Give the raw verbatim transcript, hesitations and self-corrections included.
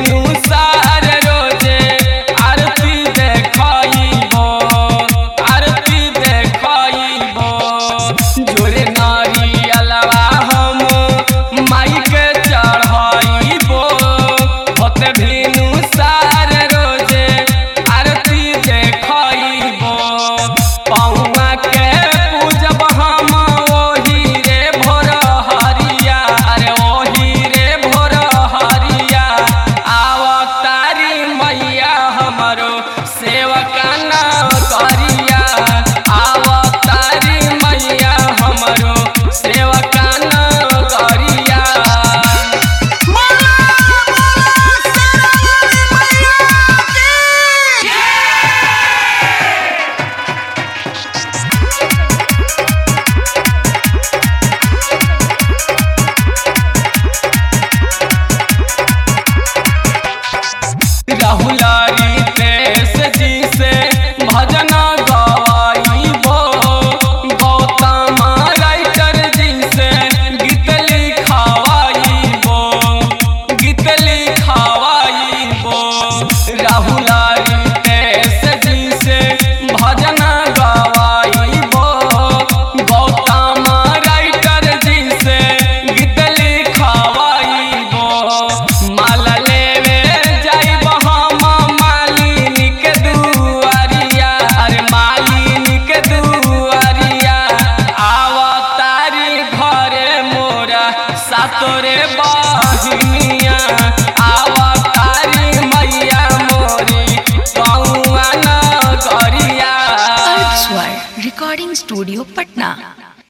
भीनु सार रोजे आरती देखाइबो आरती देखाइबो जोरे नारियलवा हम माई के चढ़ाइबो होते भीनु सार रोजे आरती देखाइबो पौआ के पूजब हम ओही रे भोर हरिया अरे ओही रे भोर हरिया आवतारी मैया हमरो सेवका ना करिया आवतारी मैया हमरो सेवका ना करिया राहुलारी देश जी से भजन गवाइबो गौतम राइटर जी से गीत लिखवाइबो गीत लिखवाइबो राहुलारी देश जी से भजन गवाइबो गौतम राइटर जी से गीत लिखवाइबो माला लेवे जाइबो हम मालिनी के दुआरिया अरे मालिनी के दुआरिया आवतारी घरे मोरा सातोरे बहिनिया आवतारी मैया मोरी कौआ न करिया। अर्थ स्वर रिकॉर्डिंग स्टूडियो पटना।